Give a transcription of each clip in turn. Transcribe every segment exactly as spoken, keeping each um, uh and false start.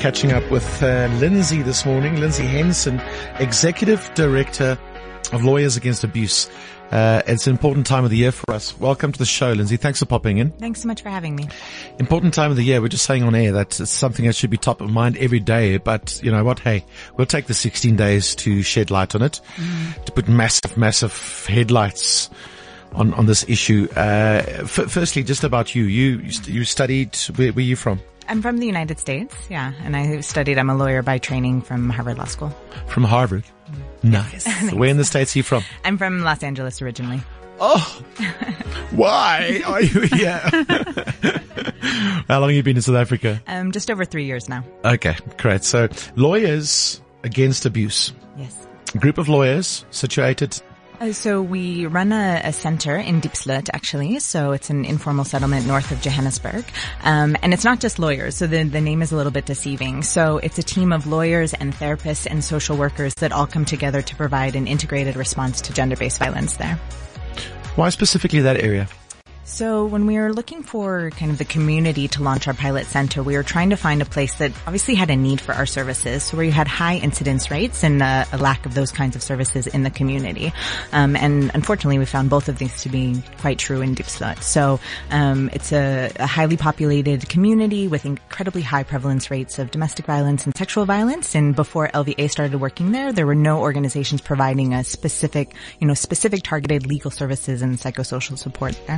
catching up with uh, Lindsay this morning. Lindsay Henson, Executive Director of Lawyers Against Abuse. Uh, it's an important time of the year for us. Welcome to the show, Lindsay. Thanks for popping in. Thanks so much for having me. Important time of the year. We're just saying on air that it's something that should be top of mind every day. But you know what? Hey, we'll take the sixteen days to shed light on it, mm. to put massive, massive headlights on, on this issue. Uh, f- firstly, just about you. You, you studied, where, where are you from? I'm from the United States, yeah, and I studied, I'm a lawyer by training from Harvard Law School. From Harvard? Nice. Where in the States are you from? I'm from Los Angeles originally. Oh, why are you here? How long have you been in South Africa? Um, just over three years now. Okay, great. So, Lawyers Against Abuse. Yes. A group of lawyers situated... Uh, so we run a, a center in Diepsloot, actually. So it's an informal settlement north of Johannesburg. Um, and it's not just lawyers. So the, the name is a little bit deceiving. So it's a team of lawyers and therapists and social workers that all come together to provide an integrated response to gender-based violence there. Why specifically that area? So when we were looking for kind of the community to launch our pilot center, we were trying to find a place that obviously had a need for our services. So where you had high incidence rates and uh, a lack of those kinds of services in the community. Um, and unfortunately, we found both of these to be quite true in Diepsloot. So um, it's a, a highly populated community with incredibly high prevalence rates of domestic violence and sexual violence. And before L V A started working there, there were no organizations providing a specific, you know, specific targeted legal services and psychosocial support there.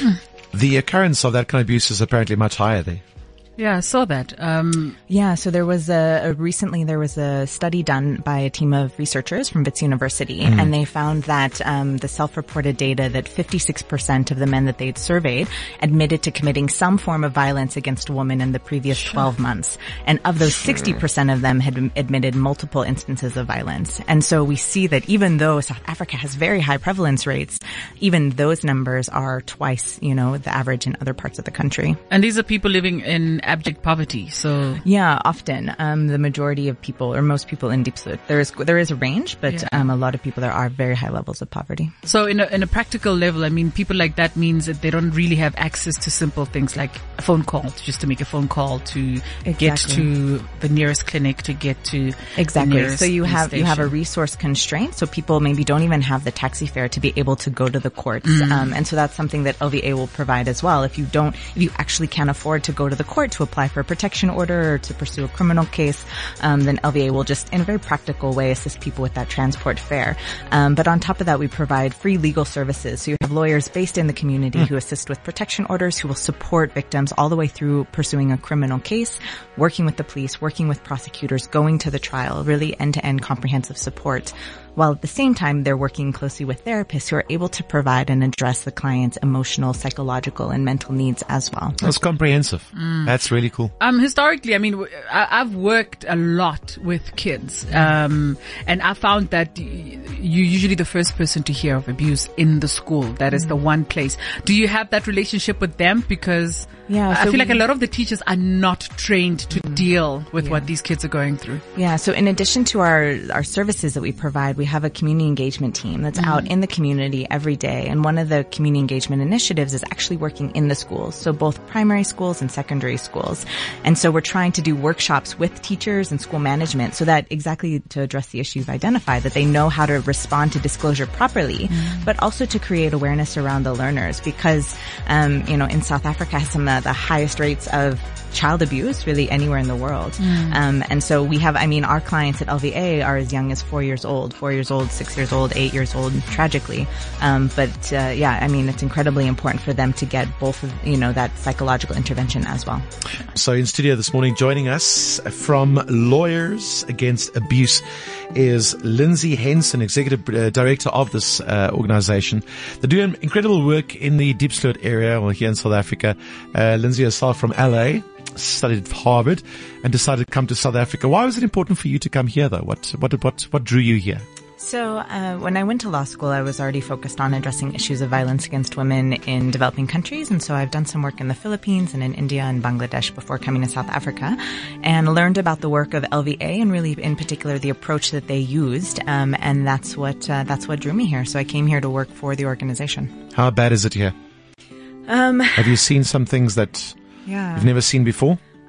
The occurrence of that kind of abuse is apparently much higher there. Yeah, I saw that. Um, yeah, so there was a, a recently there was a study done by a team of researchers from Wits University, mm. and they found that um, the self-reported data that fifty-six percent of the men that they'd surveyed admitted to committing some form of violence against a woman in the previous sure. twelve months, and of those sure. sixty percent of them had admitted multiple instances of violence. And so we see that even though South Africa has very high prevalence rates, even those numbers are twice, you know, the average in other parts of the country. And these are people living in abject poverty, so yeah, often um, the majority of people, or most people in Diepsloot, there is there is a range, but yeah. um, a lot of people there are very high levels of poverty. So, in a, in a practical level, I mean, people like that means that they don't really have access to simple things like a phone call, just to make a phone call to exactly. get to the nearest clinic, to get to exactly. the nearest so you have station. you have a resource constraint, so people maybe don't even have the taxi fare to be able to go to the courts, mm. um, and so that's something that L V A will provide as well. If you don't, if you actually can't afford to go to the court to apply for a protection order or to pursue a criminal case, um, then L V A will just, in a very practical way, assist people with that transport fare. Um, but on top of that, we provide free legal services. So you have lawyers based in the community mm. who assist with protection orders, who will support victims all the way through pursuing a criminal case, working with the police, working with prosecutors, going to the trial, really end-to-end comprehensive support. While at the same time, they're working closely with therapists who are able to provide and address the client's emotional, psychological, and mental needs as well. That's comprehensive. Mm. That's really cool. Um, historically, I mean, I, I've worked a lot with kids, um, and I found that you're usually the first person to hear of abuse in the school. That is mm. the one place. Do you have that relationship with them? Because yeah, so I feel we, like a lot of the teachers are not trained to mm. deal with yeah. what these kids are going through. Yeah. So in addition to our, our services that we provide, we have a community engagement team that's mm. out in the community every day. And one of the community engagement initiatives is actually working in the schools. So both primary schools and secondary schools. And so we're trying to do workshops with teachers and school management so that exactly to address the issue you've identified, that they know how to respond to disclosure properly, mm. but also to create awareness around the learners because, um, you know, in South Africa has some of the highest rates of child abuse really anywhere in the world. Mm. Um, and so we have, I mean, our clients at L V A are as young as four years old, four years old, six years old, eight years old, tragically. Um, but, uh, yeah, I mean, it's incredibly important for them to get both of, you know, that psychological intervention as well. So in studio this morning, joining us from Lawyers Against Abuse is Lindsay Henson, Executive uh, Director of this uh, organization. They're doing incredible work in the Diepsloot area, or here in South Africa. Uh, Lindsay herself from L A, studied at Harvard, and decided to come to South Africa. Why was it important for you to come here, though? What what what what drew you here? So uh, when I went to law school, I was already focused on addressing issues of violence against women in developing countries. And so I've done some work in the Philippines and in India and Bangladesh before coming to South Africa, and learned about the work of L V A and really in particular the approach that they used. Um, and that's what uh, that's what drew me here. So I came here to work for the organization. How bad is it here? Um, Have you seen some things that yeah. you've never seen before?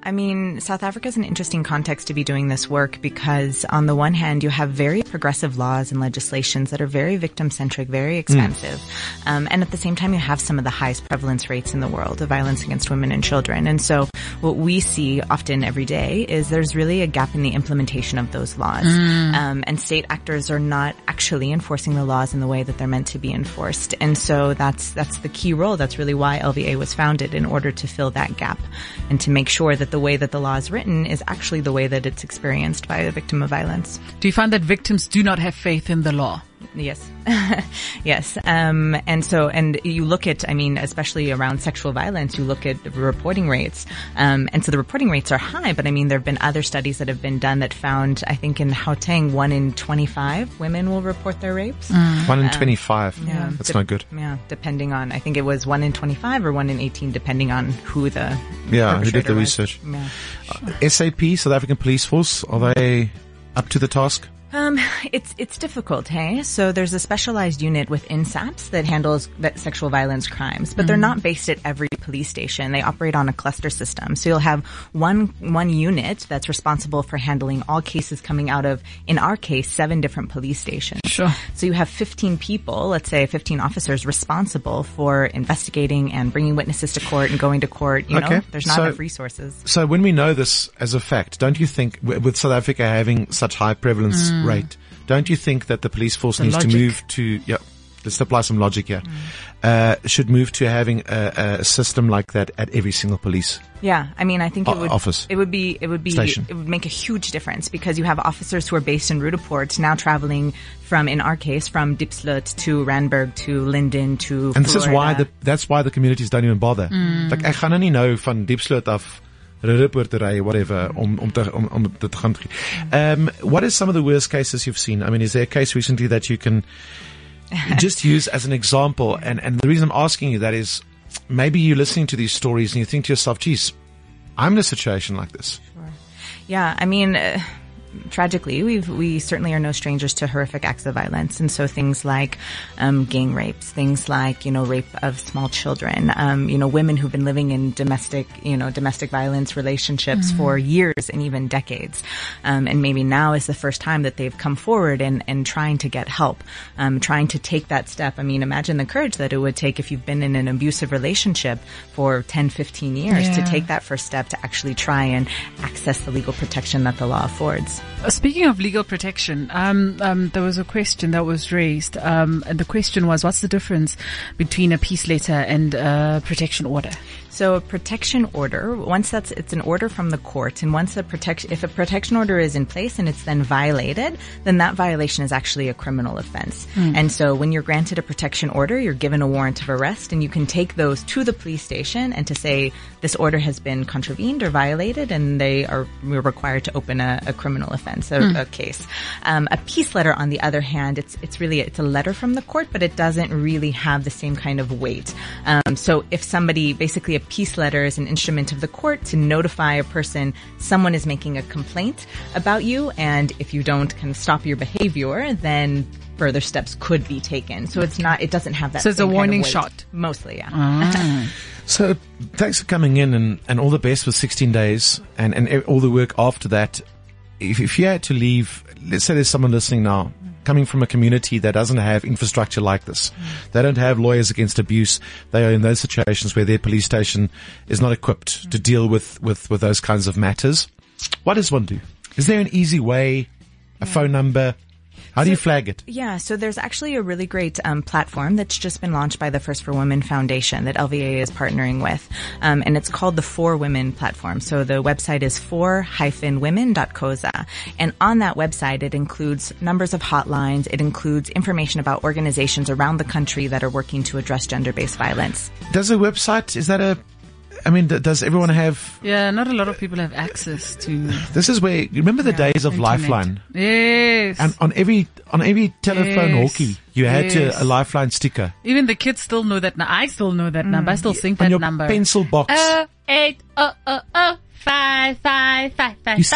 I mean, South Africa is an interesting context to be doing this work because on the one hand, you have very progressive laws and legislations that are very victim-centric, very expensive. Mm. Um, and at the same time, you have some of the highest prevalence rates in the world of violence against women and children. And so what we see often every day is there's really a gap in the implementation of those laws. Mm. Um, and state actors are not actually enforcing the laws in the way that they're meant to be enforced. And so that's, that's the key role. That's really why L V A was founded, in order to fill that gap and to make sure that the way that the law is written is actually the way that it's experienced by the victim of violence. Do you find that victims do not have faith in the law? Yes. Yes. Um, and so, and you look at, I mean, especially around sexual violence, you look at the reporting rates. Um, and so the reporting rates are high, but I mean, there have been other studies that have been done that found, I think in Gauteng, one in twenty-five women will report their rapes. Mm. One in twenty-five. Um, yeah. That's de- not good. Yeah. Depending on, I think it was one in twenty-five or one in eighteen, depending on who the, yeah, who did the research. Yeah. Uh, S A P, South African Police Force, are they up to the task? Um, it's, it's difficult, hey? So there's a specialized unit within SAPS that handles sexual violence crimes, but mm-hmm. they're not based at every police station. They operate on a cluster system. So you'll have one, one unit that's responsible for handling all cases coming out of, in our case, seven different police stations. Sure. So you have fifteen people, let's say fifteen officers responsible for investigating and bringing witnesses to court and going to court. You okay. know, there's not so, enough resources. So when we know this as a fact, don't you think with South Africa having such high prevalence mm. rate, don't you think that the police force the needs logic. to move to, yeah, let's apply some logic here, mm. uh, should move to having a, a system like that at every single police Yeah, I mean, I think it would, office. it would be, it would be, Station. it would make a huge difference because you have officers who are based in Rudaport now traveling from, in our case, from Diepsloot to Randburg to Linden to And this Florida. is why the, that's why the communities don't even bother. Mm. Like, ek gaan nou nie nou van Diepsloot af Rudaport te ry, whatever, om, om, te, om, om te gaan. Um, what is some of the worst cases you've seen? I mean, is there a case recently that you can just use as an example? And, and the reason I'm asking you that is maybe you're listening to these stories and you think to yourself, geez, I'm in a situation like this. Sure. Yeah, I mean, uh, tragically, we've, we certainly are no strangers to horrific acts of violence. And so things like, um, gang rapes, things like, you know, rape of small children, um, you know, women who've been living in domestic, you know, domestic violence relationships mm-hmm. for years and even decades. Um, and maybe now is the first time that they've come forward and, and trying to get help, um, trying to take that step. I mean, imagine the courage that it would take if you've been in an abusive relationship for ten, fifteen years yeah. to take that first step to actually try and access the legal protection that the law affords. Speaking of legal protection, um, um, there was a question that was raised, um, and the question was, what's the difference between a peace letter and a protection order? So a protection order, once that's, it's an order from the court, and once a protection, if a protection order is in place and it's then violated, then that violation is actually a criminal offense. Mm. And so when you're granted a protection order, you're given a warrant of arrest, and you can take those to the police station and to say this order has been contravened or violated, and they are required to open a, a criminal offense, a, mm. a case. Um, a peace letter, on the other hand, it's it's really it's a letter from the court, but it doesn't really have the same kind of weight. Um, so if somebody basically a peace letter is an instrument of the court to notify a person someone is making a complaint about you, and if you don't kind of stop your behavior, then further steps could be taken. So it's not, it doesn't have that. So it's a warning kind of shot. Mostly, yeah. Ah. So thanks for coming in, and, and all the best with sixteen days and, and all the work after that. If, if you had to leave, let's say there's someone listening now, coming from a community that doesn't have infrastructure like this. Mm. They don't have lawyers against abuse. They are in those situations where their police station is not equipped mm. to deal with, with, with those kinds of matters. What does one do? Is there an easy way, a yeah. phone number? How so, do you flag it? Yeah, so there's actually a really great um, platform that's just been launched by the First for Women Foundation that L V A is partnering with, um, and it's called the For Women platform. So the website is for dash women dot coza, and on that website it includes numbers of hotlines. It includes information about organizations around the country that are working to address gender-based violence. Does a website, is that a I mean, does everyone have... Yeah, not a lot of people have access to... This is where... Remember the yeah, days of internet. Lifeline? Yes. And on every on every telephone yes. hockey, you had yes. to, a Lifeline sticker. Even the kids still know that. I still know that mm. number. I still sing that on your number. Pencil box. Oh, eight, oh, oh, oh, five, five, five, five, you see, five.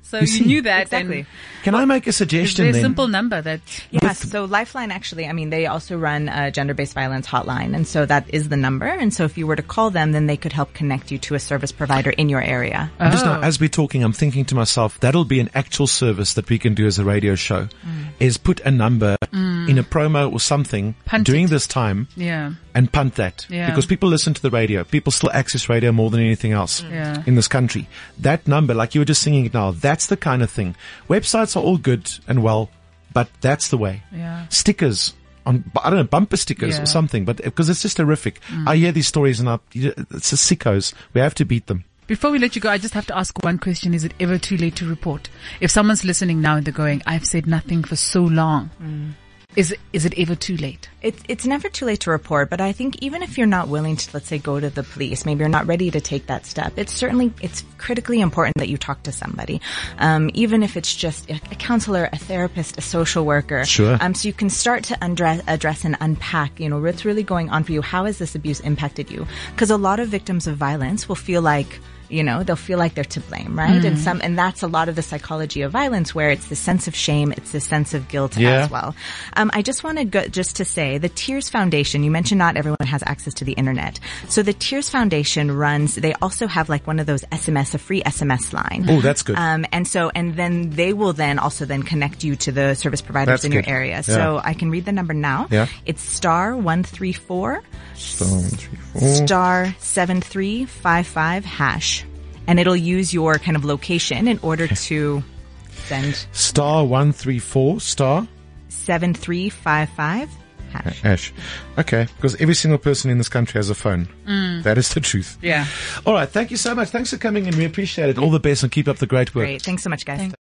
So You you, see, knew that. exactly. And Can I make a it's a suggestion very then? simple number that. Yeah, so Lifeline actually, I mean, they also run a gender-based violence hotline, and so that is the number. And so if you were to call them, then they could help connect you to a service provider in your area. I'm just now, Oh. as we're talking, I'm thinking to myself, that'll be an actual service that we can do as a radio show, Mm. is put a number in a promo or something Punt during it. this time Yeah. and punt that. Yeah. Because people listen to the radio. People still access radio more than anything else Yeah. in this country. That number, like you were just singing it now, that's the kind of thing. Websites are all good and well, but that's the way. Yeah. Stickers. On, I don't know, bumper stickers Yeah. or something, but because it's just horrific. I hear these stories and I, it's a sickos. We have to beat them. Before we let you go, I just have to ask one question. Is it ever too late to report? If someone's listening now and they're going, I've said nothing for so long. Is it, is it ever too late? It's it's never too late to report, but I think even if you're not willing to, let's say, go to the police, maybe you're not ready to take that step, it's certainly, it's critically important that you talk to somebody. Um, even if it's just a, a counselor, a therapist, a social worker. Sure. Um, so you can start to undress, address and unpack, you know, what's really going on for you. How has this abuse impacted you? Because a lot of victims of violence will feel like, you know, they'll feel like they're to blame, right? And some, and that's a lot of the psychology of violence, where it's the sense of shame, it's the sense of guilt Yeah. as well. Um, I just want to go, just to say the Tears Foundation, you mentioned not everyone has access to the internet. So the Tears Foundation runs, they also have like one of those S M S, a free S M S line. Oh, that's good. Um, and so, and then they will then also then connect you to the service providers That's in good. your area. Yeah. So I can read the number now. Yeah. It's star one three four, Star one, three, four. star seven three five five hash. And it'll use your kind of location in order to send Star one three four star seven three five five hash. Ash. Okay, because every single person in this country has a phone. That is the truth. Yeah. All right, thank you so much. Thanks for coming in. We appreciate it. All the best and keep up the great work. Great. Thanks so much, guys.